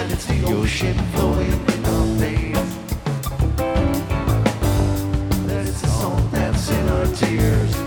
that it's the ocean flowing in our veins. That it's the song that's in our tears.